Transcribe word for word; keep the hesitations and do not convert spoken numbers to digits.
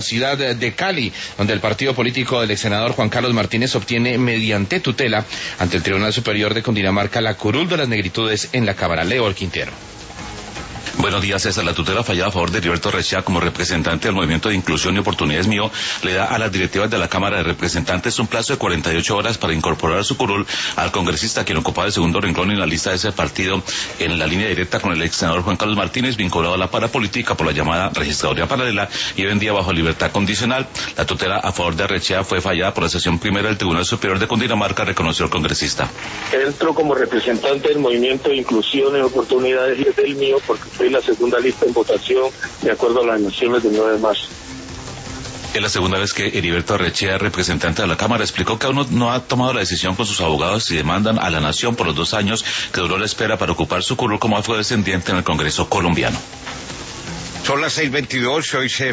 ciudad de Cali, donde el partido político del ex senador Juan Carlos Martínez obtiene mediante tutela ante el Tribunal Superior de Cundinamarca la curul de las negritudes en la Cámara. Leo el Quintero. Buenos días, César. La tutela fallada a favor de Heriberto Rechea como representante del Movimiento de Inclusión y Oportunidades Mío le da a las directivas de la Cámara de Representantes un plazo de cuarenta y ocho horas para incorporar a su curul al congresista quien ocupaba el segundo renglón en la lista de ese partido en la línea directa con el ex senador Juan Carlos Martínez, vinculado a la parapolítica por la llamada registraduría paralela y hoy en día bajo libertad condicional. La tutela a favor de Rechea fue fallada por la sesión primera del Tribunal Superior de Cundinamarca, reconoció el congresista. Entro como representante del Movimiento de Inclusión y Oportunidades y es del mío porque fue la segunda lista en votación de acuerdo a las elecciones del nueve de marzo. Es la segunda vez que Heriberto Rechea, representante de la Cámara, explicó que aún no, no ha tomado la decisión con sus abogados y demandan a la Nación por los dos años que duró la espera para ocupar su curul como afrodescendiente en el Congreso colombiano. Son las seis veintidós, hoy se